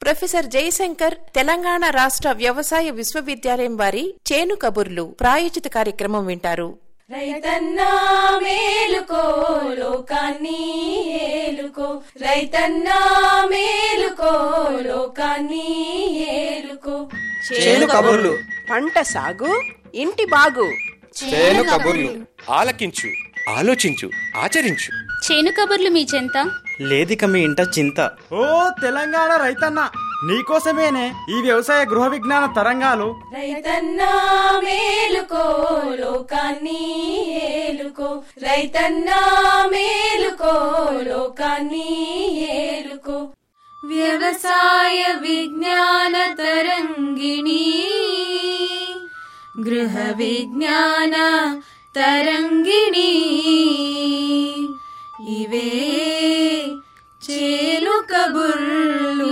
Professor Jayashankar Telangana రాష్ట్ర వ్యవసాయ విశ్వవిద్యాలయం వారి చేను కబుర్లు ప్రాయోజిత కార్యక్రమం వింటారు. రైతన్నా మేలుకో లోకాన్ని ఏలుకో, రైతన్నా మేలుకో లోకాన్ని ఏలుకో. చేను కబుర్లు, పంట సాగు, ఇంటి బాగు. చేను కబుర్లు ఆలకించు, ఆలోచించు, ఆచరించు. చేను కబుర్లు మీ చెంత లేదిక మీ ఇంట చింత. ఓ తెలంగాణ రైతన్న, నీకోసమేనే ఈ వ్యవసాయ గృహ విజ్ఞాన తరంగాలు. రైతన్నా మేలుకో లోకాన్ని ఏలుకో, రైతన్నా మేలుకో లోకాన్ని ఏలుకో. వ్యవసాయ విజ్ఞాన తరంగిణి, గృహ విజ్ఞాన తరంగిణి. ఇవే చేను కబుర్లు.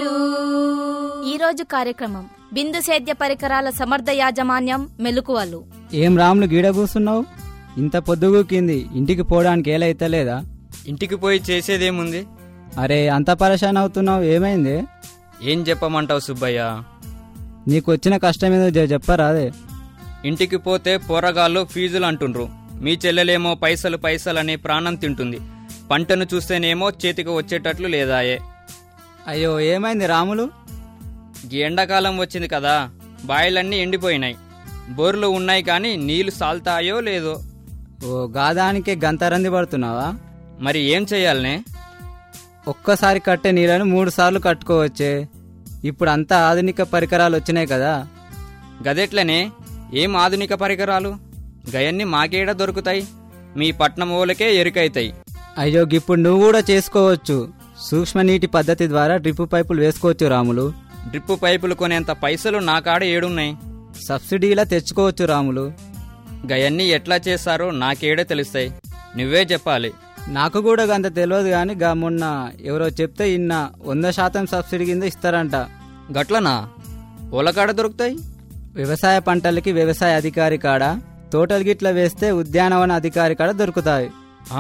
ఈరోజు కార్యక్రమం బిందు సేద్య పరికరాల సమర్థ యాజమాన్యం మెలకువలు. ఏం రాములు గీడ కూసున్నావు? ఇంత పొద్దుగూకింది, ఇంటికి పోవడానికి ఏలైతలేదా? ఇంటికి పోయి చేసేదేముంది? అరే అంత పరేషాన్ అవుతున్నావు, ఏమైంది? ఏం చెప్పమంటావు సుబ్బయ్య? నీకు వచ్చిన కష్టమేదో చెప్పరాదే. ఇంటికి పోతే పోరగాళ్ళు ఫీజులు అంటుండ్రు, మీ చెల్లెలేమో పైసలు పైసలని ప్రాణం తింటుంది. పంటను చూస్తేనేమో చేతికి వచ్చేటట్లు లేదాయే. అయ్యో ఏమైంది రాములు? ఎండాకాలం వచ్చింది కదా, బాయిలన్నీ ఎండిపోయినాయి. బోర్లు ఉన్నాయి కానీ నీళ్లు సాల్తాయో లేదో. ఓ గాదానికే గంతరంది పడుతున్నావా? మరి ఏం చెయ్యాలనే? ఒక్కసారి కట్టే నీళ్ళను 3 సార్లు కట్టుకోవచ్చే. ఇప్పుడు అంతా ఆధునిక పరికరాలు వచ్చినాయి కదా. గదెట్లనే? ఏం ఆధునిక పరికరాలు? గయన్ని మాకేడ దొరుకుతాయి? మీ పట్నం ఓలకే ఎరుకైతాయి. అయ్యో ఇప్పుడు నువ్వు కూడా చేసుకోవచ్చు. సూక్ష్మ నీటి పద్ధతి ద్వారా డ్రిప్ పైపులు వేసుకోవచ్చు రాములు. డ్రిప్ పైపులు కొనేంత పైసలు నా కాడ ఏడున్నాయి? సబ్సిడీలా తెచ్చుకోవచ్చు రాములు. గయన్ని ఎట్లా చేస్తారో నాకేడే తెలుస్తాయి, నువ్వే చెప్పాలి. నాకు కూడా అంత తెలియదు గాని మొన్న ఎవరో చెప్తే ఇన్న 100% సబ్సిడీ కింద ఇస్తారంట. గట్లనా? ఓలకాడ దొరుకుతాయి? వ్యవసాయ పంటలకి వ్యవసాయ అధికారి కాడ, తోటలు గిట్ల వేస్తే ఉద్యానవన అధికారి కాడ దొరుకుతాయి.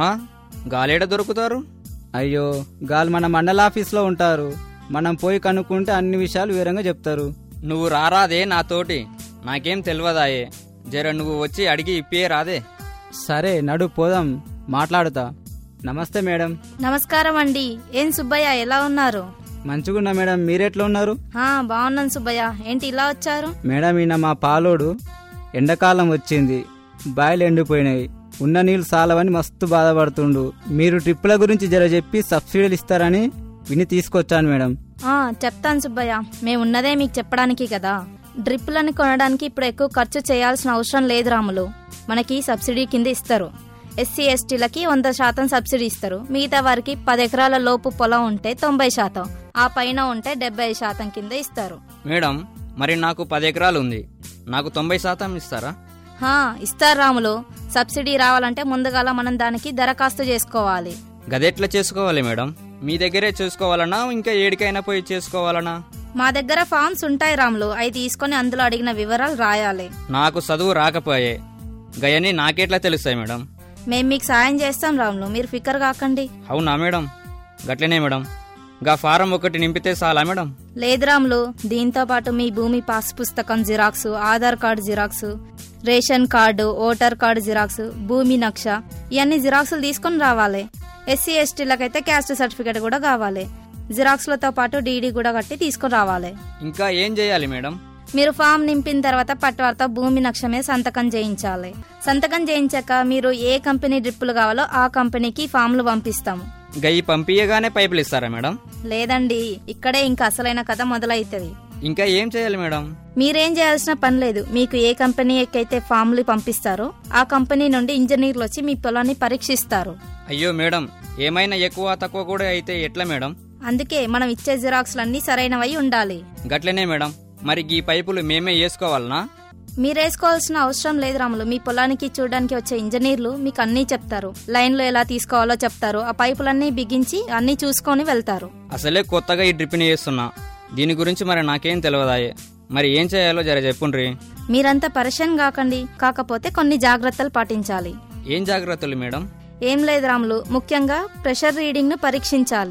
గాలేడ దొరుకుతారు? అయ్యో గాలు మన మండలాఫీస్లో ఉంటారు. మనం పోయి కనుక్కుంటే అన్ని విషయాలు వివరంగా చెప్తారు. నువ్వు రారాదే నాతోటి, నాకేం తెలియదాయే. జర నువ్వు వచ్చి అడిగి ఇప్పే రాదే? సరే నడు పోదాం, మాట్లాడుతా. నమస్తే మేడం. నమస్కారం అండి. ఏం సుబ్బయ్య ఎలా ఉన్నారు? మంచిగున్నా మేడం, మీరెట్లా ఉన్నారు? బాగున్నాను సుబ్బయ్య. ఏంటి ఇలా వచ్చారు? మేడం ఈయన మా పాలోడు, ఎండాకాలం వచ్చింది, బాయిలు ఎండిపోయినాయి, ఉన్న నీళ్ళు సాలవని మస్తు బాధపడుతుండు. మీరు ట్రిప్పుల గురించి జర చెప్పి సబ్సిడీలు ఇస్తారని విని తీసుకొచ్చాను మేడం. చెప్తాను సుబ్బయ్య, మేమున్నదే మీకు చెప్పడానికి కదా. డ్రిప్పులని కొనడానికి ఇప్పుడు ఎక్కువ ఖర్చు చేయాల్సిన అవసరం లేదు రాములు. మనకి సబ్సిడీ కింద ఇస్తారు. ఎస్సీ ఎస్టీలకి 100% సబ్సిడీ ఇస్తారు. మిగతా వారికి 10 ఎకరాల లోపు పొలం ఉంటే 90%, ఆ పైన ఉంటే 70% కింద ఇస్తారు. మేడం మరి నాకు 10 ఎకరాలు ఉంది, నాకు 90% ఇస్తారా? ఇస్తారు రాములు. సబ్సిడీ రావాలంటే ముందుగాల మనం దానికి దరఖాస్తు చేసుకోవాలి. గదెట్లా చేసుకోవాలి మేడం? మీ దగ్గరే చేసుకోవాలనా ఇంకా ఏడికైనా పోయి చేసుకోవాలనా? మా దగ్గర ఫామ్స్ ఉంటాయి రాములు, అవి తీసుకొని అందులో అడిగిన వివరాలు రాయాలి. నాకు చదువు రాకపోయే, గయని నాకెట్లా తెలుస్తాయి మేడం? మేము మీకు సాయం చేస్తాం రాములు, మీరు ఫికర్ కాకండి. అవునా మేడం? గట్లనే మేడం. గా ఫారం ఒకటి నింపితే చాలా మేడం? లేదు రాములు, దీంతో పాటు మీ భూమి పాస్ పుస్తకం xerox, Aadhaar card xerox, ration card, voter card xerox, భూమి నక్ష, ఇవన్నీ జిరాక్సులు తీసుకొని రావాలి. ఎస్సీ ఎస్టీలకైతే క్యాస్ట్ సర్టిఫికేట్ కూడా కావాలి. జిరాక్స్లతో పాటు డీడీ కూడా కట్టి తీసుకొని రావాలి. ఇంకా ఏం చేయాలి మేడం? మీరు ఫామ్ నింపిన తర్వాత పట్టువారితో భూమి నక్ష మీద సంతకం చేయించాలి. సంతకం చేయించాక మీరు ఏ కంపెనీ డ్రిప్పులు కావాలో ఆ కంపెనీకి ఫామ్లు పంపిస్తాము. గయ్యి పంపియగానే పైపులు ఇస్తారా మేడం? లేదండి, ఇక్కడే ఇంకా అసలైన కథ మొదలైతది. ఇంకా ఏం చేయాలి మేడం? మీరేం చేయాల్సిన పని లేదు. మీకు ఏ కంపెనీకైతే ఫామ్లు పంపిస్తారో ఆ కంపెనీ నుండి ఇంజనీర్లు వచ్చి మీ పొలాన్ని పరీక్షిస్తారు. అయ్యో మేడం, ఏమైనా ఎక్కువ తక్కువ కూడా అయితే ఎట్లా మేడం? అందుకే మనం ఇచ్చే జిరాక్స్లన్నీ సరైనవై ఉండాలి. గట్లనే మేడం. మరి ఈ పైపులు మేమే వేసుకోవాలనా? మీరేసుకోవాల్సిన అవసరం లేదు రాములు. మీ పొలానికి చూడడానికి వచ్చే ఇంజనీర్లు మీకు అన్నీ చెప్తారు. లైన్లో ఎలా తీసుకోవాలో చెప్తారు. ఆ పైపులన్నీ బిగించి అన్నీ చూసుకొని వెళ్తారు. అసలే కొత్తగా ఈ డ్రిప్ని వేస్తున్నా, దీని గురించి మరి నాకేం తెలియదాయే. మరి ఏం చేయాలో జర చెప్పుండ్రి. మీరంతా పరేషాన్ కాకండి, కాకపోతే కొన్ని జాగ్రత్తలు పాటించాలి. ఏం జాగ్రత్తలు మేడం? ఏం లేదు రాములు, ముఖ్యంగా ప్రెషర్ రీడింగ్ ను పరీక్షించాలి.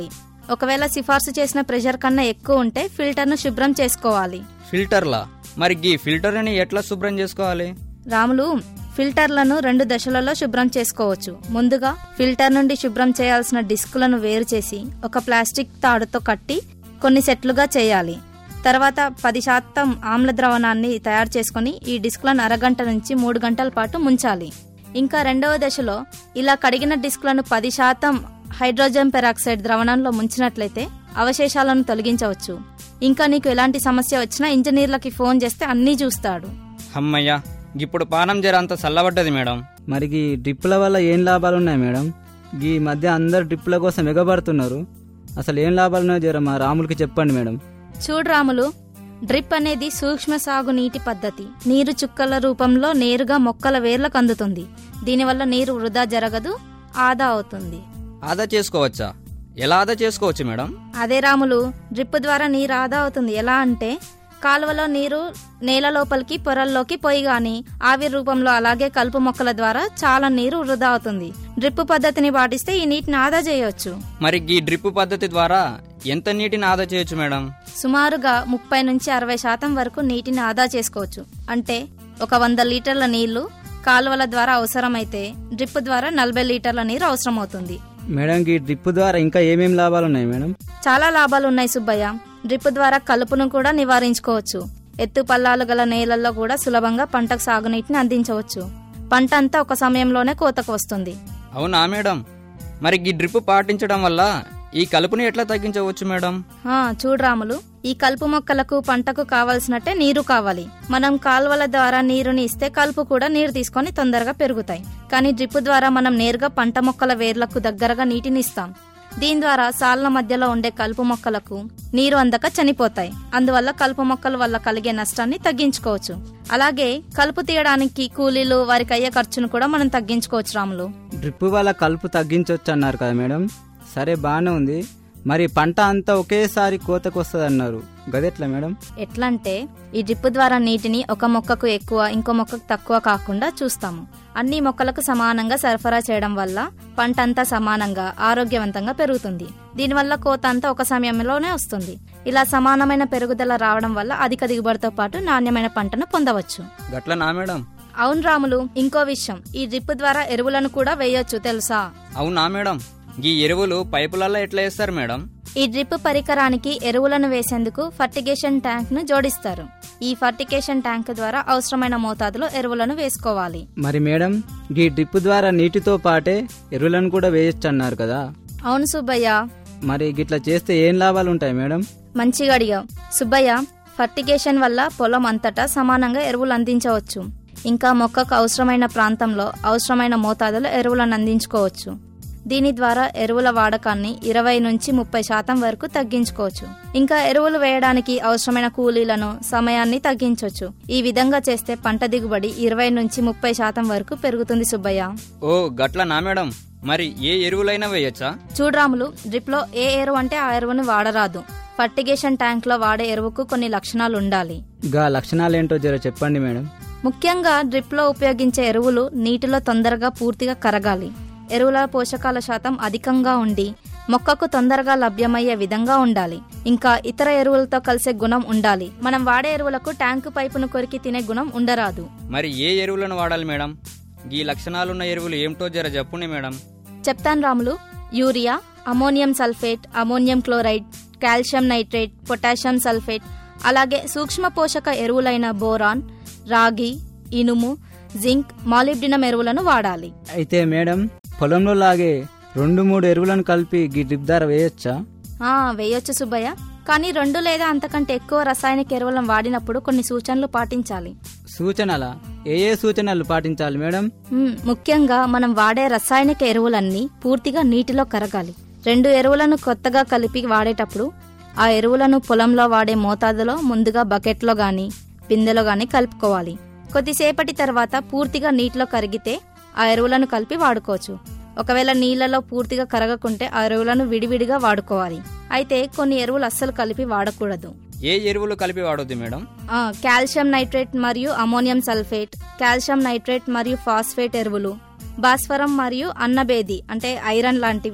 ఒకవేళ సిఫార్సు చేసిన ప్రెషర్ కన్నా ఎక్కువ ఉంటే ఫిల్టర్ను శుభ్రం చేసుకోవాలి. ఫిల్టర్లా? మరి గీ ఫిల్టర్ని ఎట్లా శుభ్రం చేసుకోవాలి? రాములు, ఫిల్టర్లను 2 దశలలో శుభ్రం చేసుకోవచ్చు. ముందుగా ఫిల్టర్ నుండి శుభ్రం చేయాల్సిన డిస్కులను వేరు చేసి ఒక ప్లాస్టిక్ తాడుతో కట్టి కొన్ని సెట్లుగా చేయాలి. తర్వాత 10% ఆమ్ల ద్రవణాన్ని తయారు చేసుకుని ఈ డిస్కులను అరగంట నుంచి 3 గంటల పాటు ముంచాలి. ఇంకా రెండవ దశలో ఇలా కడిగిన డిస్కులను 10% హైడ్రోజన్ పెరాక్సైడ్ ద్రవణంలో ముంచినట్లయితే అవశేషాలను తొలగించవచ్చు. ఇంకా నీకు ఎలాంటి సమస్య వచ్చినా ఇంజనీర్లకి ఫోన్ చేస్తే అన్నీ చూస్తాడు. అమ్మయ్యా, ఇప్పుడు పానం జర అంత చల్లబడ్డది మేడం. మరి ఈ డ్రిప్పుల వల్ల ఏం లాభాలు ఉన్నాయి మేడం? ఈ మధ్య అందరు డ్రిప్పుల కోసం ఎగబడుతున్నారు. అసలు ఏం లాభాలున్నాయో జర మా రాములకి చెప్పండి మేడం. చూడు రాములు, డ్రిప్ అనేది సూక్ష్మ సాగు నీటి పద్ధతి. నీరు చుక్కల రూపంలో నేరుగా మొక్కల వేర్లకు అందుతుంది. దీనివల్ల నీరు వృధా జరగదు, ఆదా అవుతుంది. ఆదా చేసుకోవచ్చా? ఎలా ఆదా చేసుకోవచ్చు మేడం? అదే రాములు, డ్రిప్ ద్వారా నీరు ఆదా అవుతుంది. ఎలా అంటే కాలువలో నీరు నేల లోపలికి పొరల్లోకి పోయి గాని ఆవిరి రూపంలో అలాగే కలుపు మొక్కల ద్వారా చాలా నీరు వృధా అవుతుంది. డ్రిప్ పద్ధతిని పాటిస్తే ఈ నీటిని ఆదా చేయవచ్చు. మరి ఈ డ్రిప్ పద్ధతి ద్వారా ఎంత నీటిని ఆదా చేయొచ్చు మేడం? సుమారుగా 30 నుంచి 60% వరకు నీటిని ఆదా చేసుకోవచ్చు. అంటే ఒక 100 లీటర్ల నీళ్లు కాలువల ద్వారా అవసరమైతే డ్రిప్ ద్వారా 40 లీటర్ల నీరు అవసరమవుతుంది. మేడం, ఈ డ్రిప్ ద్వారా ఇంకా ఏమేం లాభాలు ఉన్నాయి మేడం? చాలా లాభాలు ఉన్నాయి సుబ్బయ్య. డ్రిప్ ద్వారా కలుపును కూడా నివారించుకోవచ్చు. ఎత్తు పల్లాలు గల నేలల్లో కూడా సులభంగా పంటకు సాగునీటిని అందించవచ్చు. పంట అంతా ఒక సమయంలోనే కోతకు వస్తుంది. అవునా మేడం? మరి ఈ డ్రిప్ పాటించడం వల్ల ఈ కలుపుని ఎట్లా తగ్గించవచ్చు మేడం? చూడు రాములు, ఈ కలుపు మొక్కలకు పంటకు కావాల్సినట్టే నీరు కావాలి. మనం కాలువల ద్వారా నీరుని ఇస్తే కలుపు కూడా నీరు తీసుకొని తొందరగా పెరుగుతాయి. కానీ డ్రిప్ ద్వారా మనం నేరుగా పంట మొక్కల వేర్లకు దగ్గరగా నీటిని ఇస్తాం. దీని ద్వారా సాళ్ల మధ్యలో ఉండే కలుపు మొక్కలకు నీరు అందక చనిపోతాయి. అందువల్ల కలుపు మొక్కల వల్ల కలిగే నష్టాన్ని తగ్గించుకోవచ్చు. అలాగే కలుపు తీయడానికి కూలీలు, వారికి అయ్యే ఖర్చును కూడా మనం తగ్గించుకోవచ్చు. రాములు, డ్రిప్ వల్ల కలుపు తగ్గించవచ్చు అన్నారు కదా మేడం. సరే, బాగానే ఉంది. మరి పంట అంతా ఒకేసారి కోతకు వస్తుంది అన్నారు, గదెట్లా మేడం? ఎట్లంటే ఈ డ్రిప్ ద్వారా నీటిని ఒక మొక్కకు ఎక్కువ, ఇంకో మొక్కకు తక్కువ కాకుండా చూస్తాము. అన్ని మొక్కలకు సమానంగా సరఫరా చేయడం వల్ల పంట అంతా సమానంగా ఆరోగ్యవంతంగా పెరుగుతుంది. దీనివల్ల కోత అంతా ఒక సమయంలోనే వస్తుంది. ఇలా సమానమైన పెరుగుదల రావడం వల్ల అధిక దిగుబడితో పాటు నాణ్యమైన పంటను పొందవచ్చు. గట్లనా మేడం? అవును రాములు, ఇంకో విషయం, ఈ డ్రిప్ ద్వారా ఎరువులను కూడా వేయొచ్చు, తెలుసా? అవునా మేడం? ఈ ఎరువులు పైపులలో ఎట్లా వేస్తారు మేడం? ఈ డ్రిప్ పరికరానికి ఎరువులను వేసేందుకు ఫర్టిగేషన్ ట్యాంక్ ను జోడిస్తారు. ఈ ఫర్టిగేషన్ ట్యాంక్ ద్వారా అవసరమైన మోతాదులో ఎరువులను వేసుకోవాలి. మరి మేడం, ఈ డ్రిప్ ద్వారా నీటితో పాటే ఎరువులను కూడా వేయొచ్చు అన్నారు కదా? అవును సుబ్బయ్య. మరి గిట్లా చేస్తే ఏం లాభాలు ఉంటాయి మేడం? మంచిగా అడిగావు సుబ్బయ్య. ఫర్టిగేషన్ వల్ల పొలం అంతటా సమానంగా ఎరువులు అందించవచ్చు. ఇంకా మొక్కకు అవసరమైన ప్రాంతంలో అవసరమైన మోతాదులో ఎరువులను అందించుకోవచ్చు. దీని ద్వారా ఎరువుల వాడకాన్ని 20 నుంచి 30% వరకు తగ్గించుకోవచ్చు. ఇంకా ఎరువులు వేయడానికి అవసరమైన కూలీలను, సమయాన్ని తగ్గించవచ్చు. ఈ విధంగా చేస్తే పంట దిగుబడి 20 నుంచి 30% వరకు పెరుగుతుంది సుబ్బయ్య. ఓ గట్లనా మేడం? మరి ఏ ఎరువులైనా వేయచ్చా? చూడరాములు, డ్రిప్ లో ఏ ఎరువు అంటే ఆ ఎరువును వాడరాదు. ఫర్టిగేషన్ ట్యాంక్ లో వాడే ఎరువుకు కొన్ని లక్షణాలు ఉండాలి. గా లక్షణాలేంటో జర చెప్పండి మేడం. ముఖ్యంగా డ్రిప్ లో ఉపయోగించే ఎరువులు నీటిలో తొందరగా పూర్తిగా కరగాలి. ఎరువుల పోషకాల శాతం అధికంగా ఉండి మొక్కకు తొందరగా లభ్యమయ్యే విధంగా ఉండాలి. ఇంకా ఇతర ఎరువులతో కలిసే గుణం ఉండాలి. మనం వాడే ఎరువులకు ట్యాంకు పైపును కొరికి తినే గుణం ఉండరాదు. మరి ఏ ఎరువులను వాడాలి మేడం? ఈ లక్షణాలున్న ఎరువులు ఏమిటో జర చెప్పుని మేడం. చెప్తాను Ramulu. Urea, ammonium sulphate, ammonium chloride, calcium nitrate, potassium sulphate, అలాగే సూక్ష్మ పోషక ఎరువులైన బోరాన్, రాగి, ఇనుము, జింక్, మాలిబ్డినం ఎరువులను వాడాలి. అయితే మేడం, పొలంలో లాగే 2-3 ఎరువులను కలిపి ఈ డ్రిప్ ద్వారా వేయొచ్చా? వేయొచ్చు సుబ్బయ్య. కానీ 2 లేదా అంతకంటే ఎక్కువ రసాయనిక ఎరువులను వాడినప్పుడు కొన్ని సూచనలు పాటించాలి. సూచనలా? ఏ సూచనలు పాటించాలి మేడం? ముఖ్యంగా మనం వాడే రసాయనిక ఎరువులన్నీ పూర్తిగా నీటిలో కరగాలి. 2 ఎరువులను కొత్తగా కలిపి వాడేటప్పుడు ఆ ఎరువులను పొలంలో వాడే మోతాదులో ముందుగా బకెట్లో గాని బిందెలో గాని కలుపుకోవాలి. కొద్దిసేపటి తర్వాత పూర్తిగా నీటిలో కరిగితే ఆ ఎరువులను కలిపి వాడుకోవచ్చు. ఒకవేళ నీళ్లలో పూర్తిగా కరగకుంటే ఆ ఎరువులను విడివిడిగా వాడుకోవాలి. అయితే కొన్ని ఎరువులు అస్సలు కలిపి వాడకూడదు. ఏ ఎరువులు కలిపి వాడొద్దు మేడం? కాల్షియం నైట్రేట్ మరియు అమోనియం సల్ఫేట్, కాల్షియం నైట్రేట్ మరియు ఫాస్ఫేట్ ఎరువులు, భాస్వరం మరియు అన్నబేది అంటే ఐరన్ లాంటివి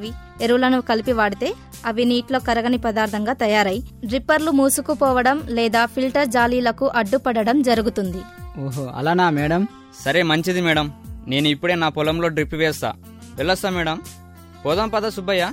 ఎరువులను కలిపి వాడితే అవి నీటిలో కరగని పదార్థంగా తయారై డ్రిప్పర్లు మూసుకుపోవడం లేదా ఫిల్టర్ జాలీలకు అడ్డుపడడం జరుగుతుంది. ఓహో అలానా మేడం? సరే మంచిది మేడం, నేను ఇప్పుడే నా పొలంలో డ్రిప్ వేస్తా. వెళ్ళొస్తా మేడం. పోదాం పద సుబ్బయ్య.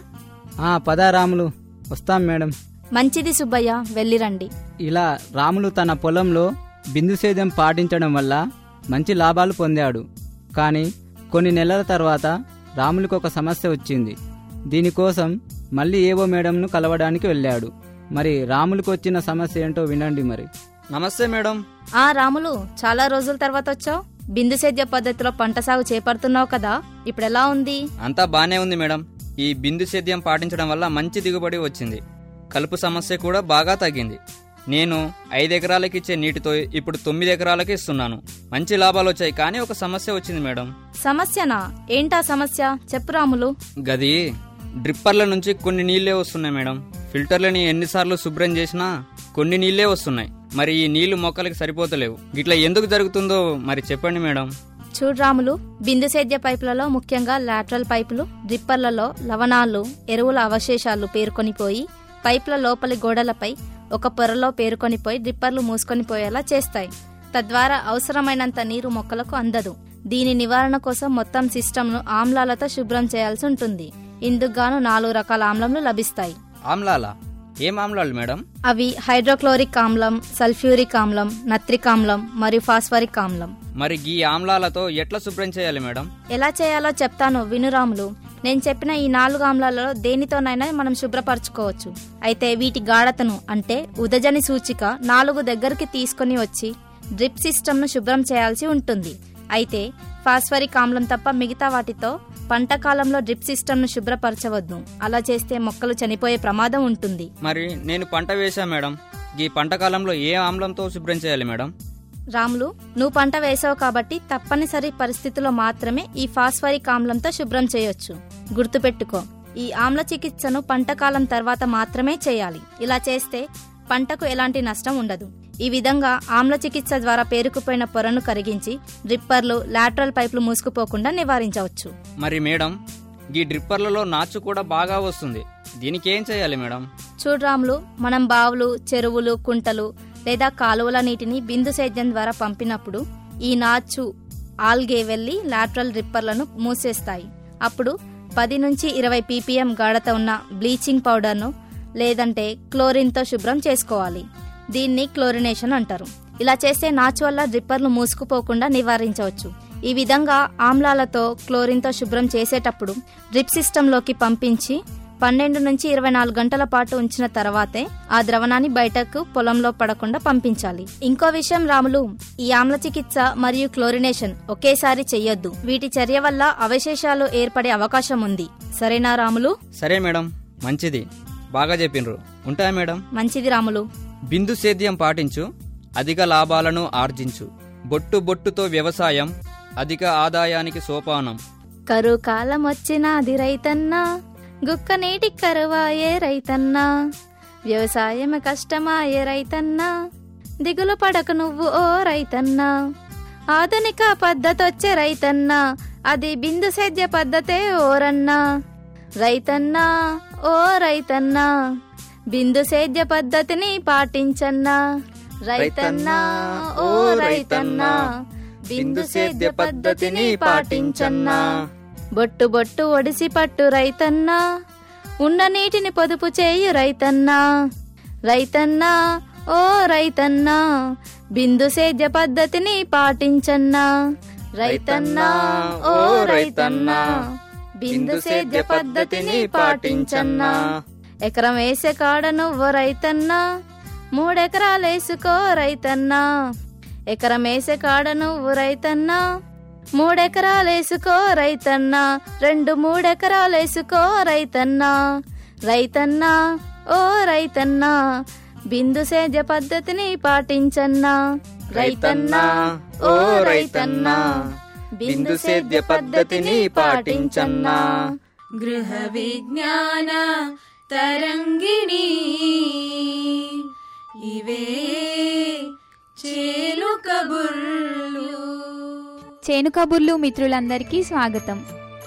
పద రాములు, వస్తాం మేడం. మంచిది సుబ్బయ్య, వెళ్ళిరండి. ఇలా రాములు తన పొలంలో బిందు సేద్యం పాటించడం వల్ల మంచి లాభాలు పొందాడు. కానీ కొన్ని నెలల తర్వాత రాములకు ఒక సమస్య వచ్చింది. దీనికోసం మళ్ళీ ఏవో మేడంను కలవడానికి వెళ్ళాడు. మరి రాములకు వచ్చిన సమస్య ఏంటో వినండి మరి. నమస్తే మేడం. రాములు, చాలా రోజుల తర్వాత వచ్చావు. బిందు సేద్య పద్ధతిలో పంట సాగు చేపడుతున్నావు కదా, ఇప్పుడెలా ఉంది? అంతా బానే ఉంది మేడం. ఈ బిందు సేద్యం పాటించడం వల్ల మంచి దిగుబడి వచ్చింది. కలుపు సమస్య కూడా బాగా తగ్గింది. నేను 5 ఎకరాలకి ఇచ్చే నీటితో ఇప్పుడు 9 ఎకరాలకి ఇస్తున్నాను. మంచి లాభాలు వచ్చాయి. కానీ ఒక సమస్య వచ్చింది మేడం. సమస్యనా? ఏంటా సమస్య, చెప్పు రాములు. గది డ్రిప్పర్ల నుంచి కొన్ని నీళ్లే వస్తున్నాయి మేడం. ఫిల్టర్లని ఎన్నిసార్లు శుభ్రం చేసినా కొన్ని నీళ్లే వస్తున్నాయి. మరి ఈ నీళ్లు మొక్కలకి సరిపోతలేవు. ఇట్లా ఎందుకు జరుగుతుందో మరి చెప్పండి మేడం. చూడు రాములు, బిందు సేద్య పైపులలో ముఖ్యంగా లాటరల్ పైపులు డ్రిప్పర్లలో లవణాలు, ఎరువుల అవశేషాలు పేరుకొనిపోయి పైపుల లోపలి గోడలపై ఒక పొరలో పేరుకొనిపోయి డ్రిప్పర్లు మూసుకొనిపోయేలా చేస్తాయి. తద్వారా అవసరమైనంత నీరు మొక్కలకు అందదు. దీని నివారణ కోసం మొత్తం సిస్టమ్ను ఆమ్లాలతో శుభ్రం చేయాల్సి ఉంటుంది. ఇందుకుగాను 4 రకాల ఆమ్లంలు లభిస్తాయి. ఆమ్లాలా? ఏం ఆమ్లాలు మేడం? అవి హైడ్రోక్లోరిక్ ఆమ్లం, సల్ఫ్యూరిక్ ఆమ్లం, నత్రిక్ ఆమ్లం మరియు ఫాస్ఫరిక్ ఆమ్లం. మరి ఈ ఆమ్లాలతో ఎట్లా శుభ్రం చేయాలి మేడం? ఎలా చేయాలో చెప్తాను వినురాములు. నేను చెప్పిన ఈ 4 ఆమ్లాలలో దేనితోనైనా మనం శుభ్రపరచుకోవచ్చు. అయితే వీటి గాఢతను అంటే ఉదజని సూచిక 4 దగ్గరికి తీసుకుని వచ్చి డ్రిప్ సిస్టమ్ను శుభ్రం చేయాల్సి ఉంటుంది. అయితే ఫాస్ఫరిక్ ఆమ్లం తప్ప మిగతా వాటితో పంట కాలంలో డ్రిప్ సిస్టమ్ను శుభ్రపరచవద్దు. అలా చేస్తే మొక్కలు చనిపోయే ప్రమాదం ఉంటుంది. మరి నేను పంట వేసా మేడం, ఈ పంట కాలంలో ఏ ఆమ్లంతో శుభ్రం చేయాలి మేడం? రాములు, నువ్వు పంట వేసావు కాబట్టి తప్పనిసరి పరిస్థితుల్లో మాత్రమే ఈ ఫాస్ఫరిక్ ఆమ్లంతో శుభ్రం చేయొచ్చు. గుర్తుపెట్టుకో, ఈ ఆమ్ల చికిత్సను పంట కాలం తర్వాత మాత్రమే చేయాలి. ఇలా చేస్తే పంటకు ఎలాంటి నష్టం ఉండదు. ఈ విధంగా ఆమ్ల చికిత్స ద్వారా పేరుకుపోయిన పొరను కరిగించి డ్రిప్పర్లు, లాటరల్ పైపులు మూసుకుపోకుండా నివారించవచ్చు. మరి మేడం, ఈ డ్రిప్పర్లలో నాచు కూడా బాగా వస్తుంది. దీనికి ఏం చేయాలి మేడం? చూడు రాములు, మనం బావులు, చెరువులు, కుంటలు లేదా కాలువల నీటిని బిందు సేద్యం ద్వారా పంపినప్పుడు ఈ నాచు, ఆల్గే వెళ్లి లాటరల్ డ్రిప్పర్లను మూసేస్తాయి. అప్పుడు 10 నుంచి 20 ppm గాఢత ఉన్న బ్లీచింగ్ పౌడర్ను లేదంటే క్లోరిన్తో శుభ్రం చేసుకోవాలి. దీన్ని క్లోరినేషన్ అంటారు. ఇలా చేస్తే నాచు వల్ల డ్రిప్పర్లు మూసుకుపోకుండా నివారించవచ్చు. ఈ విధంగా ఆమ్లాలతో క్లోరిన్తో శుభ్రం చేసేటప్పుడు డ్రిప్ సిస్టంలోకి పంపించి 12 నుంచి 24 గంటల పాటు ఉంచిన తర్వాతే ఆ ద్రవణాన్ని బయటకు పొలంలో పడకుండా పంపించాలి. ఇంకో విషయం రాములు, ఈ ఆమ్ల చికిత్స మరియు క్లోరినేషన్ ఒకేసారి చెయ్యొద్దు. వీటి చర్య వల్ల అవశేషాలు ఏర్పడే అవకాశం ఉంది. సరేనా రాములు? సరే మేడం, మంచిది, బాగా చెప్పిండ్రు. ఉంటాయా మేడం? మంచిది రాములు. బిందు సేద్యం పాటించు, అధిక లాభాలను ఆర్జించు. బొట్టు బొట్టుతో వ్యవసాయం అధిక ఆదాయానికి సోపానం. కరువు కాలం వచ్చినాది రైతన్నా, గుక్క నీటి కరువాయే రైతన్నా, వ్యవసాయం కష్టమాయే రైతన్నా, దిగులు పడకు నువ్వు ఓ రైతన్నా, ఆధునిక పద్ధతొచ్చే రైతన్నా, అది బిందు సేద్య పద్ధతే ఓరన్నా. రైతన్నా ఓ రైతన్నా, బిందు సేద్య పద్ధతిని పాటించన్నా. రైతన్నా ఓ రైతన్నా, బిందు సేద్య పద్ధతిని పాటించన్నా. బొట్టు బొట్టు ఒడిసి పట్టు రైతన్నా, ఉన్న నీటిని పొదుపు చేయు రైతన్నా. రైతన్నా ఓ రైతన్నా, బిందు సేద్య పద్ధతిని పాటించన్నా. రైతన్నా ఓ రైతన్నా, బిందు సేద్య పద్ధతిని పాటించన్నా. ఎకరం వేసే కాడ నువ్వు రైతన్నా, 3 ఎకరాలేసుకో రైతన్నా. ఎకరం వేసే కాడ నువ్వు రైతన్నా, 3 ఎకరాలేసుకో రైతన్నా. 2-3 ఎకరాలేసుకో రైతన్నా. రైతన్నా ఓ రైతన్నా, బిందు సేద్య పద్ధతిని పాటించన్నా. రైతన్నా ఓ రైతన్నా, బిందు సేద్య పద్ధతిని పాటించన్నా. గృహ విజ్ఞాన తరంగిణి ఇవే చేను కబుర్లు. చేను కబుర్లు మిత్రులందరికీ స్వాగతం.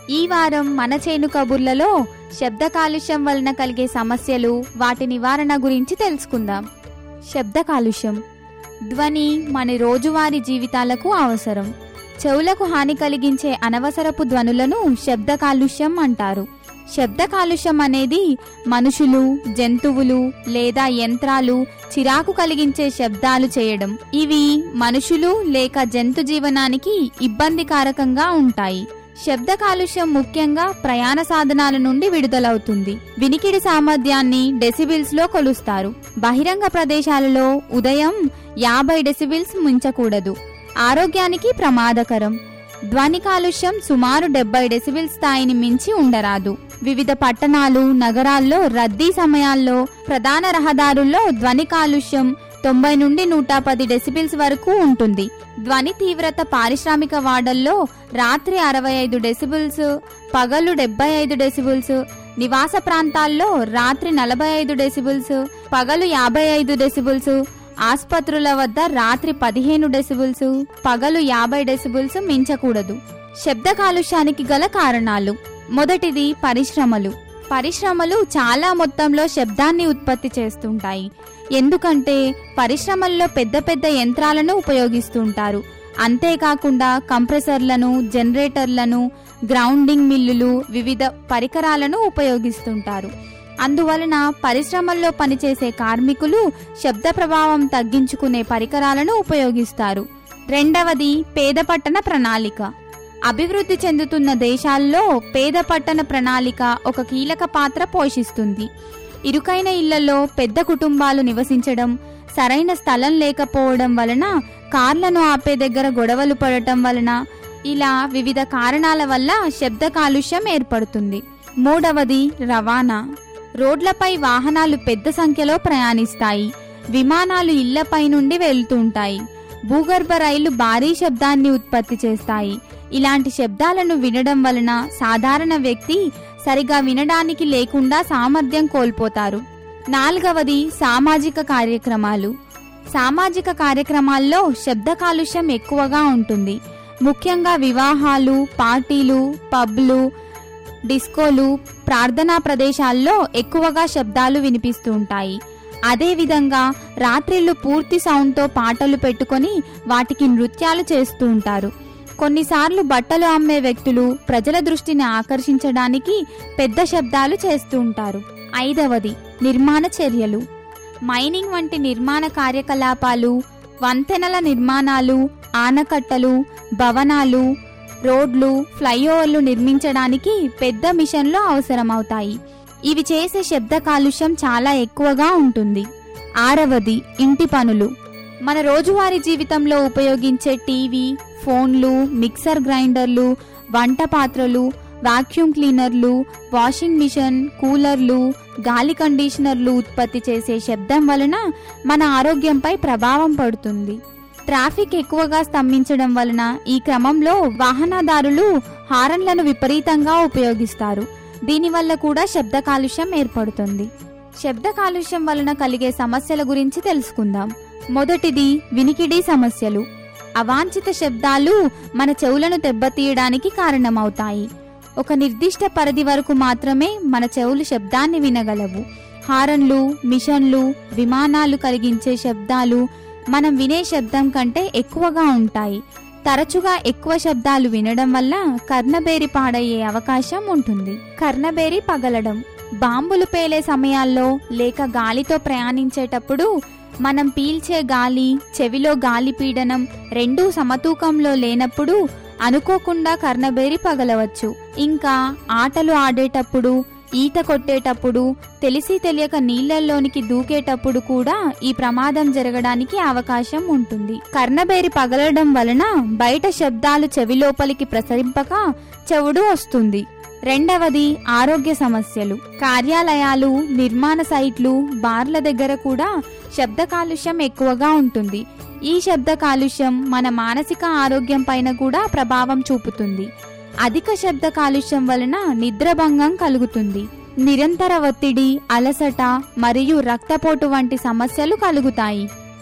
ఈ వారం మన చేను కబుర్లలో శబ్ద కాలుష్యం వలన కలిగే సమస్యలు, వాటి నివారణ గురించి తెలుసుకుందాం. శబ్ద కాలుష్యం. ధ్వని మన రోజువారీ జీవితాలకు అవసరం. చెవులకు హాని కలిగించే అనవసరపు ధ్వనులను శబ్ద కాలుష్యం అంటారు. శబ్ద కాలుష్యం అనేది మనుషులు, జంతువులు లేదా యంత్రాలు చిరాకు కలిగించే శబ్దాలు చేయడం. ఇవి మనుషులు లేక జంతు జీవనానికి ఇబ్బందికారకంగా ఉంటాయి. శబ్ద కాలుష్యం ముఖ్యంగా ప్రయాణ సాధనాల నుండి విడుదలవుతుంది. వినికిడి సామర్థ్యాన్ని డెసిబిల్స్ లో కొలుస్తారు. బహిరంగ ప్రదేశాలలో ఉదయం 50 డెసిబిల్స్ మించకూడదు. ఆరోగ్యానికి ప్రమాదకరం. ధ్వని కాలుష్యం సుమారు 70 డెసిబిల్ స్థాయిని మించి ఉండరాదు. వివిధ పట్టణాలు, నగరాల్లో రద్దీ సమయాల్లో, ప్రధాన రహదారుల్లో ధ్వని కాలుష్యం 90 నుండి 110 డెసిబిల్స్ వరకు ఉంటుంది. ధ్వని తీవ్రత పారిశ్రామిక వాడల్లో రాత్రి 65 డెసిబిల్స్, పగలు 75 డెసిబిల్స్, నివాస ప్రాంతాల్లో రాత్రి 45 డెసిబిల్స్, పగలు 55 డెసిబిల్స్, ఆసుపత్రుల వద్ద రాత్రి 15 డెసిబిల్స్, పగలు 50 డెసిబిల్స్ మించకూడదు. శబ్ద కాలుష్యానికి గల కారణాలు. మొదటిది పరిశ్రమలు. పరిశ్రమలు చాలా మొత్తంలో శబ్దాన్ని ఉత్పత్తి చేస్తుంటాయి. ఎందుకంటే పరిశ్రమల్లో పెద్ద పెద్ద యంత్రాలను ఉపయోగిస్తుంటారు. అంతేకాకుండా కంప్రెసర్లను, జనరేటర్లను, గ్రౌండింగ్ మిల్లులు, వివిధ పరికరాలను ఉపయోగిస్తుంటారు. అందువలన పరిశ్రమల్లో పనిచేసే కార్మికులు శబ్ద ప్రభావం తగ్గించుకునే పరికరాలను ఉపయోగిస్తారు. రెండవది పేద పట్టణ ప్రణాళిక. అభివృద్ధి చెందుతున్న దేశాల్లో పేద పట్టణ ప్రణాళిక ఒక కీలక పాత్ర పోషిస్తుంది. ఇరుకైన ఇళ్లలో పెద్ద కుటుంబాలు నివసించడం, సరైన స్థలం లేకపోవడం వలన, కార్లను ఆపే దగ్గర గొడవలు పడటం వలన, ఇలా వివిధ కారణాల వల్ల శబ్ద కాలుష్యం ఏర్పడుతుంది. మూడవది రవాణా. రోడ్లపై వాహనాలు పెద్ద సంఖ్యలో ప్రయాణిస్తాయి. విమానాలు ఇళ్లపై నుండి వెళ్తుంటాయి. భూగర్భ రైళ్లు భారీ శబ్దాన్ని ఉత్పత్తి చేస్తాయి. ఇలాంటి శబ్దాలను వినడం వలన సాధారణ వ్యక్తి సరిగా వినడానికి లేకుండా సామర్థ్యం కోల్పోతారు. నాలుగవది సామాజిక కార్యక్రమాలు. సామాజిక కార్యక్రమాల్లో శబ్ద కాలుష్యం ఎక్కువగా ఉంటుంది. ముఖ్యంగా వివాహాలు, పార్టీలు, పబ్లు, డిస్కోలు, ప్రార్థనా ప్రదేశాల్లో ఎక్కువగా శబ్దాలు వినిపిస్తూ ఉంటాయి. అదేవిధంగా రాత్రిళ్ళు పూర్తి సౌండ్తో పాటలు పెట్టుకొని వాటికి నృత్యాలు చేస్తూ ఉంటారు. కొన్నిసార్లు బట్టలు అమ్మే వ్యక్తులు ప్రజల దృష్టిని ఆకర్షించడానికి పెద్ద శబ్దాలు చేస్తూ ఉంటారు. ఐదవది నిర్మాణ చర్యలు. మైనింగ్ వంటి నిర్మాణ కార్యకలాపాలు, వంతెనల నిర్మాణాలు, ఆనకట్టలు, భవనాలు, రోడ్లు, ఫ్లైఓవర్లు నిర్మించడానికి పెద్ద మిషన్లు అవసరమవుతాయి. ఇవి చేసే శబ్ద కాలుష్యం చాలా ఎక్కువగా ఉంటుంది. ఆరవది ఇంటి పనులు. మన రోజువారీ జీవితంలో ఉపయోగించే టీవీ, ఫోన్లు, మిక్సర్ గ్రైండర్లు, వంట పాత్రలు, వాక్యూమ్ క్లీనర్లు, వాషింగ్ మిషన్, కూలర్లు, గాలి కండిషనర్లు ఉత్పత్తి చేసే శబ్దం వలన మన ఆరోగ్యంపై ప్రభావం పడుతుంది. ట్రాఫిక్ ఎక్కువగా స్తంభించడం వలన ఈ క్రమంలో వాహనదారులు హారన్లను విపరీతంగా ఉపయోగిస్తారు. దీనివల్ల కూడా శబ్ద కాలుష్యం ఏర్పడుతుంది. శబ్ద కాలుష్యం వలన కలిగే సమస్యల గురించి తెలుసుకుందాం. మొదటిది వినికిడి సమస్యలు. అవాంఛిత శబ్దాలు మన చెవులను దెబ్బతీయడానికి కారణమవుతాయి. ఒక నిర్దిష్ట పరిధి వరకు మాత్రమే మన చెవులు శబ్దాన్ని వినగలవు. హారన్లు, మిషన్లు, విమానాలు కలిగించే శబ్దాలు మనం వినే శబ్దం కంటే ఎక్కువగా ఉంటాయి. తరచుగా ఎక్కువ శబ్దాలు వినడం వల్ల కర్ణబేరి పాడయ్యే అవకాశం ఉంటుంది. కర్ణబేరి పగలడం. బాంబులు పేలే సమయాల్లో లేక గాలితో ప్రయాణించేటప్పుడు మనం పీల్చే గాలి, చెవిలో గాలి పీడనం రెండూ సమతూకంలో లేనప్పుడు అనుకోకుండా కర్ణబేరి పగలవచ్చు. ఇంకా ఆటలు ఆడేటప్పుడు, ఈత కొట్టేటప్పుడు, తెలిసి తెలియక నీళ్లలోనికి దూకేటప్పుడు కూడా ఈ ప్రమాదం జరగడానికి అవకాశం ఉంటుంది. కర్ణబేరి పగలడం వలన బయట శబ్దాలు చెవిలోపలికి ప్రసరింపక చెవుడు వస్తుంది. రెండవది ఆరోగ్య సమస్యలు. కార్యాలయాలు, నిర్మాణ సైట్లు, బార్ల దగ్గర కూడా శబ్ద కాలుష్యం ఎక్కువగా ఉంటుంది. ఈ శబ్ద కాలుష్యం మన మానసిక ఆరోగ్యం పైన కూడా ప్రభావం చూపుతుంది. అధిక శబ్ద కాలుష్యం వలన నిద్రభంగం కలుగుతుంది. నిరంతర ఒత్తిడి, అలసట మరియు రక్తపోటు వంటి సమస్యలు కలుగుతాయి.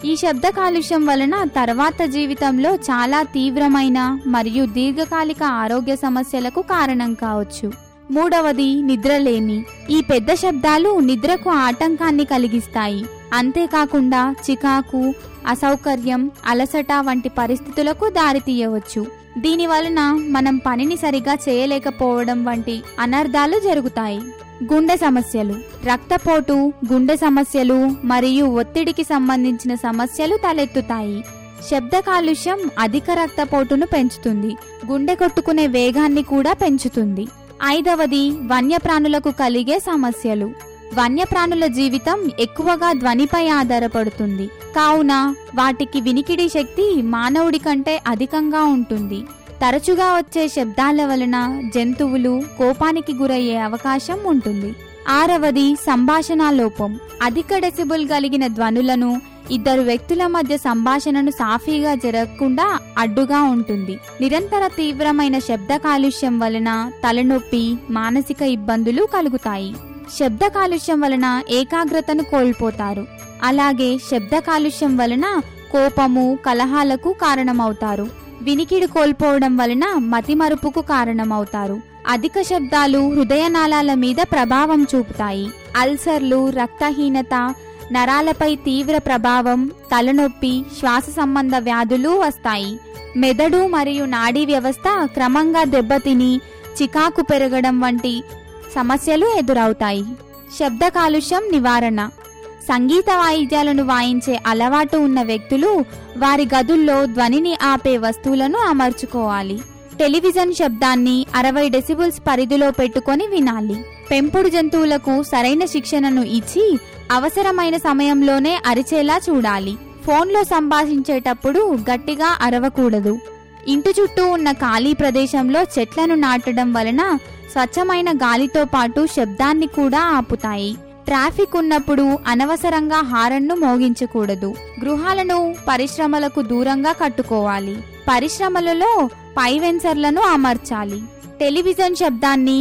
ఈ శబ్ద కాలుష్యం వలన తర్వాత జీవితంలో చాలా తీవ్రమైన మరియు దీర్ఘకాలిక ఆరోగ్య సమస్యలకు కారణం కావచ్చు. మూడవది నిద్రలేమి. ఈ పెద్ద శబ్దాలు నిద్రకు ఆటంకాన్ని కలిగిస్తాయి. అంతేకాకుండా చికాకు, అసౌకర్యం, అలసట వంటి పరిస్థితులకు దారితీయవచ్చు. దీని వలన మనం పనిని సరిగా చేయలేకపోవడం వంటి అనర్థాలు జరుగుతాయి. గుండె సమస్యలు. రక్తపోటు, గుండె సమస్యలు మరియు ఒత్తిడికి సంబంధించిన సమస్యలు తలెత్తుతాయి. శబ్ద కాలుష్యం అధిక రక్తపోటును పెంచుతుంది, గుండె కొట్టుకునే వేగాన్ని కూడా పెంచుతుంది. ఐదవది వన్యప్రాణులకు కలిగే సమస్యలు. వన్యప్రాణుల జీవితం ఎక్కువగా ధ్వనిపై ఆధారపడుతుంది. కావున వాటికి వినికిడి శక్తి మానవుడి కంటే అధికంగా ఉంటుంది. తరచుగా వచ్చే శబ్దాల వలన జంతువులు కోపానికి గురయ్యే అవకాశం ఉంటుంది. ఆరవది సంభాషణ లోపం. అధిక డెసిబుల్ కలిగిన ధ్వనులను ఇద్దరు వ్యక్తుల మధ్య సంభాషణను సాఫీగా జరగకుండా అడ్డుగా ఉంటుంది. నిరంతర తీవ్రమైన శబ్ద కాలుష్యం వలన తలనొప్పి, మానసిక ఇబ్బందులు కలుగుతాయి. శబ్ద కాలుష్యం వలన ఏకాగ్రతను కోల్పోతారు. అలాగే శబ్ద కాలుష్యం వలన కోపము, కలహాలకు కారణమవుతారు. వినికిడి కోల్పోవడం వలన మతిమరుపుకు కారణమవుతారు. అధిక శబ్దాలు హృదయనాళాల మీద ప్రభావం చూపుతాయి. అల్సర్లు, రక్తహీనత, నరాలపై తీవ్ర ప్రభావం, తలనొప్పి, శ్వాస సంబంధ వ్యాధులు వస్తాయి. మెదడు మరియు నాడీ వ్యవస్థ క్రమంగా దెబ్బతిని చికాకు పెరగడం వంటి సమస్యలు ఎదురవుతాయి. శబ్ద కాలుష్యం నివారణ. సంగీత వాయిద్యాలను వాయించే అలవాటు ఉన్న వ్యక్తులు వారి గదుల్లో ధ్వనిని ఆపే వస్తువులను అమర్చుకోవాలి. టెలివిజన్ శబ్దాన్ని 60 డెసిబుల్స్ పరిధిలో పెట్టుకొని వినాలి. పెంపుడు జంతువులకు సరైన శిక్షణను ఇచ్చి అవసరమైన సమయంలోనే అరిచేలా చూడాలి. ఫోన్లో సంభాషించేటప్పుడు గట్టిగా అరవకూడదు. ఇంటి చుట్టూ ఉన్న ఖాళీ ప్రదేశంలో చెట్లను నాటడం వలన స్వచ్ఛమైన గాలితో పాటు శబ్దాన్ని కూడా ఆపుతాయి. ట్రాఫిక్ ఉన్నప్పుడు అనవసరంగా హారన్ను మోగించకూడదు. గృహాలను పరిశ్రమలకు దూరంగా కట్టుకోవాలి. పరిశ్రమలలో పై వెన్సర్లను అమర్చాలి. టెలివిజన్ శబ్దాన్ని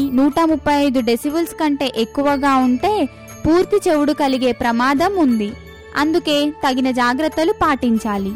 135 డెసిబుల్స్ కంటే ఎక్కువగా ఉంటే పూర్తి చెవుడు కలిగే ప్రమాదం ఉంది. అందుకే తగిన జాగ్రత్తలు పాటించాలి.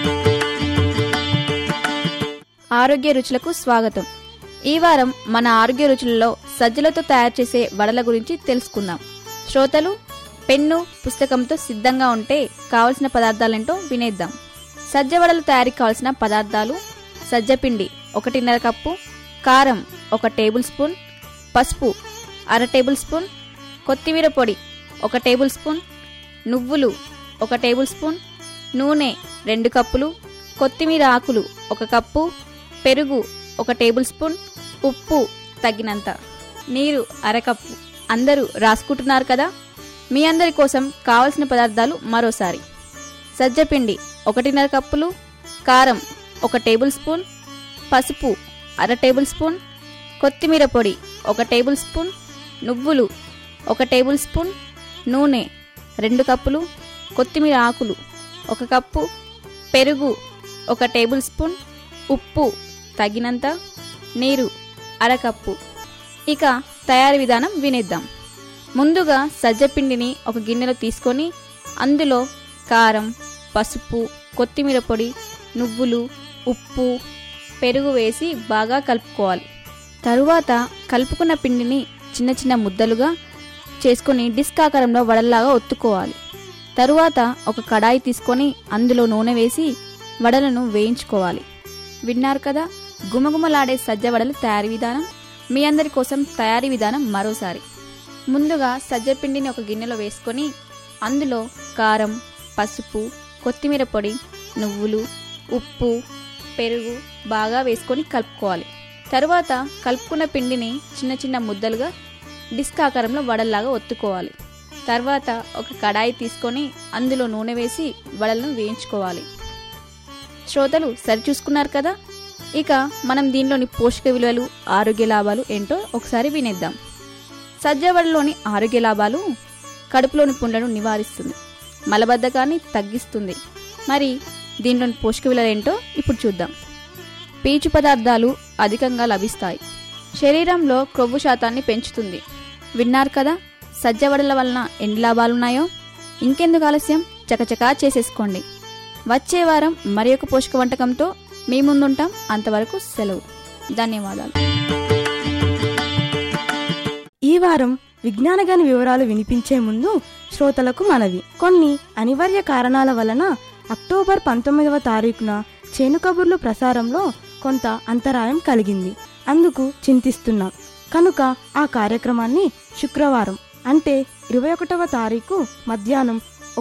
ఆరోగ్య రుచులకు స్వాగతం. ఈ వారం మన ఆరోగ్య రుచులలో సజ్జలతో తయారు చేసే వడల గురించి తెలుసుకుందాం. శ్రోతలు పెన్ను, పుస్తకంతో సిద్ధంగా ఉంటే కావలసిన పదార్థాలేంటో వినేద్దాం. సజ్జ వడలు తయారీకి కావలసిన పదార్థాలు: సజ్జపిండి 1.5 కప్పు, కారం 1 టేబుల్ స్పూన్, పసుపు 1/2 టేబుల్ స్పూన్, కొత్తిమీర పొడి 1 టేబుల్ స్పూన్, నువ్వులు 1 టేబుల్ స్పూన్, నూనె 2 కప్పులు, కొత్తిమీర ఆకులు 1 కప్పు, పెరుగు 1 టేబుల్ స్పూన్, ఉప్పు తగినంత, నీరు 1/2 కప్పు. అందరూ రాసుకుంటున్నారు కదా? మీ అందరి కోసం కావలసిన పదార్థాలు మరోసారి: సజ్జపిండి 1.5 కప్పులు, కారం 1 టేబుల్ స్పూన్, పసుపు 1/2 టేబుల్ స్పూన్, కొత్తిమీర పొడి 1 టేబుల్ స్పూన్, నువ్వులు 1 టేబుల్ స్పూన్, నూనె 2 కప్పులు, కొత్తిమీర ఆకులు 1 కప్పు, పెరుగు 1 టేబుల్ స్పూన్, ఉప్పు తగినంత, నీరు 1/2 కప్పు. ఇక తయారీ విధానం వినేద్దాం. ముందుగా సజ్జపిండిని ఒక గిన్నెలో తీసుకొని అందులో కారం, పసుపు, కొత్తిమీర పొడి, నువ్వులు, ఉప్పు, పెరుగు వేసి బాగా కలుపుకోవాలి. తరువాత కలుపుకున్న పిండిని చిన్న చిన్న ముద్దలుగా చేసుకొని డిస్క్ ఆకారంలో వడల్లాగా ఒత్తుకోవాలి. తరువాత ఒక కడాయి తీసుకొని అందులో నూనె వేసి వడలను వేయించుకోవాలి. విన్నారు కదా గుమగుమలాడే సజ్జ వడలు తయారీ విధానం. మీ అందరి కోసం తయారీ విధానం మరోసారి: ముందుగా సజ్జపిండిని ఒక గిన్నెలో వేసుకొని అందులో కారం, పసుపు, కొత్తిమీర పొడి, నువ్వులు, ఉప్పు, పెరుగు బాగా వేసుకొని కలుపుకోవాలి. తరువాత కలుపుకున్న పిండిని చిన్న చిన్న ముద్దలుగా డిస్క్ ఆకారంలో వడల్లాగా ఒత్తుకోవాలి. తర్వాత ఒక కడాయి తీసుకొని అందులో నూనె వేసి వడలను వేయించుకోవాలి. శ్రోతలు సరిచూసుకున్నారు కదా? ఇక మనం దీనిలోని పోషక విలువలు, ఆరోగ్య లాభాలు ఏంటో ఒకసారి వినేద్దాం. సజ్జ వడలోని ఆరోగ్య లాభాలు: కడుపులోని పుండ్లను నివారిస్తుంది, మలబద్ధకాన్ని తగ్గిస్తుంది. మరి దీనిలోని పోషక విలువలు ఏంటో ఇప్పుడు చూద్దాం. పీచు పదార్థాలు అధికంగా లభిస్తాయి, శరీరంలో కొవ్వు శాతాన్ని పెంచుతుంది. విన్నారు కదా సజ్జ వడల వలన ఎన్ని లాభాలున్నాయో. ఇంకెందుకు ఆలస్యం, చకచకా చేసేసుకోండి. వచ్చే వారం మరి ఒక పోషక వంటకంతో మీ ముందుంటాం. అంతవరకు సెలవు. ధన్యవాదాలు. ఈ వారం విజ్ఞానగాని వివరాలు వినిపించే ముందు శ్రోతలకు మనవి. కొన్ని అనివార్య కారణాల వలన అక్టోబర్ 19వ తారీఖున చేను కబుర్లు ప్రసారంలో కొంత అంతరాయం కలిగింది. అందుకు చింతిస్తున్నాం. కనుక ఆ కార్యక్రమాన్ని శుక్రవారం అంటే 21వ తారీఖు మధ్యాహ్నం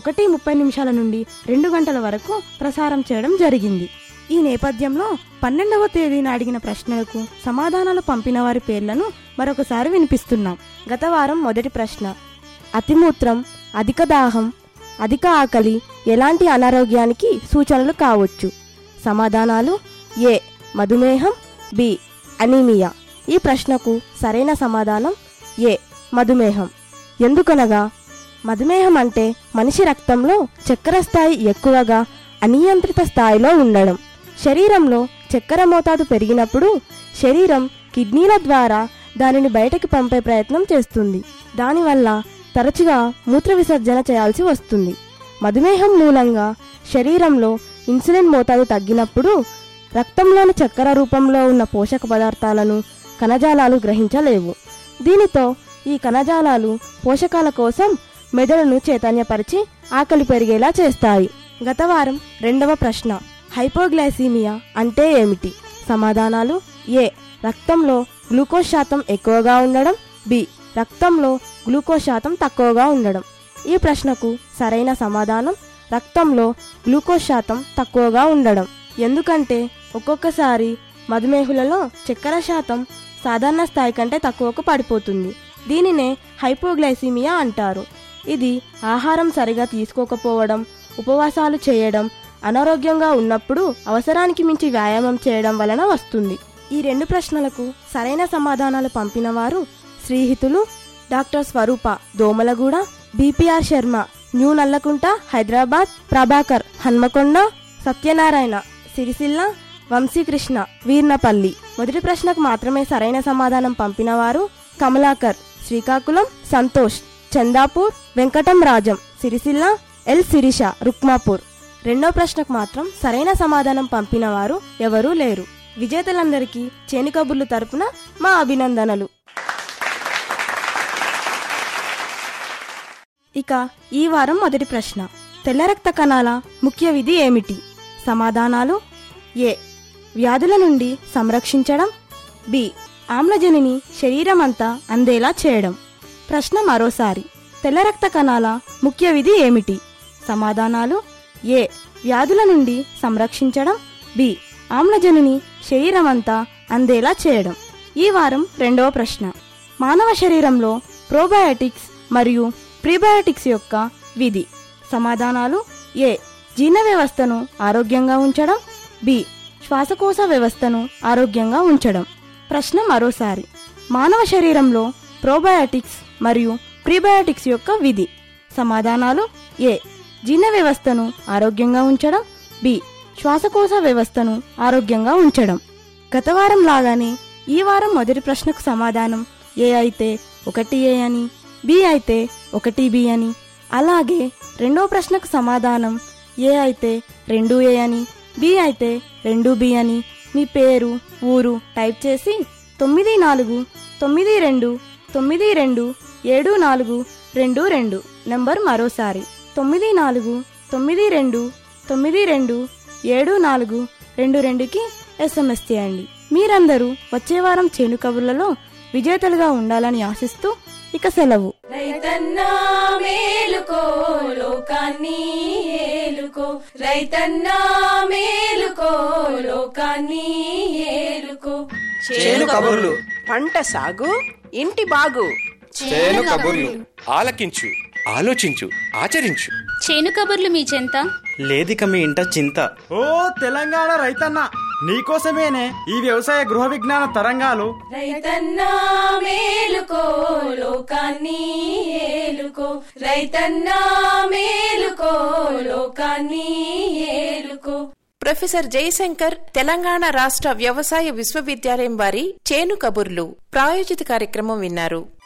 1:30 నుండి 2 గంటల వరకు ప్రసారం చేయడం జరిగింది. ఈ నేపథ్యంలో 12వ తేదీన అడిగిన ప్రశ్నలకు సమాధానాలు పంపిన వారి పేర్లను మరొకసారి వినిపిస్తున్నాం. గత వారం మొదటి ప్రశ్న: అతిమూత్రం, అధిక దాహం, అధిక ఆకలి ఎలాంటి అనారోగ్యానికి సూచనలు కావచ్చు? సమాధానాలు: ఏ మధుమేహం, బి అనీమియా. ఈ ప్రశ్నకు సరైన సమాధానం ఏ మధుమేహం. ఎందుకనగా మధుమేహం అంటే మనిషి రక్తంలో చక్కెర స్థాయి ఎక్కువగా అనియంత్రిత స్థాయిలో ఉండడం. శరీరంలో చక్కెర మోతాదు పెరిగినప్పుడు శరీరం కిడ్నీల ద్వారా దానిని బయటకి పంపే ప్రయత్నం చేస్తుంది. దానివల్ల తరచుగా మూత్ర విసర్జన చేయాల్సి వస్తుంది. మధుమేహం మూలంగా శరీరంలో ఇన్సులిన్ మోతాదు తగ్గినప్పుడు రక్తంలోని చక్కెర రూపంలో ఉన్న పోషక పదార్థాలను కణజాలాలు గ్రహించలేవు. దీనితో ఈ కణజాలాలు పోషకాల కోసం మెదడును చైతన్యపరిచి ఆకలి పెరిగేలా చేస్తాయి. గత వారం రెండవ ప్రశ్న: హైపోగ్లైసీమియా అంటే ఏమిటి? సమాధానాలు: ఏ రక్తంలో గ్లూకోజ్ శాతం ఎక్కువగా ఉండడం, బి రక్తంలో గ్లూకోజ్ శాతం తక్కువగా ఉండడం. ఈ ప్రశ్నకు సరైన సమాధానం రక్తంలో గ్లూకోజ్ శాతం తక్కువగా ఉండడం. ఎందుకంటే ఒక్కొక్కసారి మధుమేహులలో చక్కెర శాతం సాధారణ స్థాయి కంటే తక్కువకు పడిపోతుంది. దీనినే హైపోగ్లైసీమియా అంటారు. ఇది ఆహారం సరిగా తీసుకోకపోవడం, ఉపవాసాలు చేయడం, అనారోగ్యంగా ఉన్నప్పుడు అవసరానికి మించి వ్యాయామం చేయడం వలన వస్తుంది. ఈ 2 ప్రశ్నలకు సరైన సమాధానాలు పంపిన వారు శ్రీహితులు doctor Swarupa Domalguda, BPR Sharma new Nallakunta Hyderabad, Prabhakar Hanamkonda, Satyanarayana Sircilla, Vamshikrishna Veernapalli. మొదటి ప్రశ్నకు మాత్రమే సరైన సమాధానం పంపిన వారు కమలాకర్ శ్రీకాకుళం, సంతోష్ చందాపూర్, వెంకటం రాజం సిరిసిల్ల, ఎల్ శిరీష రుక్మాపూర్. రెండో ప్రశ్నకు మాత్రం సరైన సమాధానం పంపిన వారు ఎవరూ లేరు. విజేతలందరికీ చేను కబుర్లు తరపున మా అభినందనలు. ఇక ఈ వారం మొదటి ప్రశ్న: తెల్ల రక్త కణాల ముఖ్య విధి ఏమిటి? సమాధానాలు: ఏ వ్యాధుల నుండి సంరక్షించడం, బి ఆమ్లజనిని శరీరమంతా అందేలా చేయడం. ప్రశ్న మరోసారి: తెల్ల రక్త కణాల ముఖ్య విధి ఏమిటి? సమాధానాలు: ఏ వ్యాధుల నుండి సంరక్షించడం, బి ఆమ్లజనిని శరీరమంతా అందేలా చేయడం. ఈ వారం రెండవ ప్రశ్న: మానవ శరీరంలో ప్రోబయాటిక్స్ మరియు ప్రీబయాటిక్స్ యొక్క విధి. సమాధానాలు: ఏ జీర్ణ వ్యవస్థను ఆరోగ్యంగా ఉంచడం, బి శ్వాసకోశ వ్యవస్థను ఆరోగ్యంగా ఉంచడం. ప్రశ్న మరోసారి: మానవ శరీరంలో ప్రోబయాటిక్స్ మరియు ప్రీబయాటిక్స్ యొక్క విధి. సమాధానాలు: ఏ జీర్ణ వ్యవస్థను ఆరోగ్యంగా ఉంచడం, బి శ్వాసకోశ వ్యవస్థను ఆరోగ్యంగా ఉంచడం. గత వారం లాగానే ఈ వారం మొదటి ప్రశ్నకు సమాధానం ఏ అయితే 1A అని, బి అయితే 1B అని, అలాగే రెండో ప్రశ్నకు సమాధానం ఏ అయితే 2A అని, బి అయితే 2B అని మీ పేరు, ఊరు టైప్ చేసి 9492927422 నంబర్ మరోసారి 9492927422కి SMS చేయండి. మీరందరూ వచ్చే వారం చేను కబుర్లలో విజేతలుగా ఉండాలని ఆశిస్తూ ఇక సెలవు. రైతన్నా మేలుకో లోకాన్ని ఏలుకో, రైతన్నా మేలుకో లోకాన్ని ఏలుకో. చేను కబుర్లు, పంట సాగు, ఇంటి బాగు. చేను కబుర్లు ఆలకించు, ఆలోచించు, ఆచరించు. చేను కబుర్లు మీ చెంత లేదిక మీ ఇంట చింత. ఓ తెలంగాణ రైతన్న, నీకోసమేనే ఈ వ్యవసాయ గృహ విజ్ఞాన తరంగాలు. రైతన్నా మేలుకో లోకాన్ని ఏలుకో, రైతన్నా మేలుకో లోకాన్ని ఏలుకో. ప్రొఫెసర్ జయశంకర్ తెలంగాణ రాష్ట్ర వ్యవసాయ విశ్వవిద్యాలయం వారి చేను కబుర్లు ప్రాయోజిత కార్యక్రమం విన్నారు.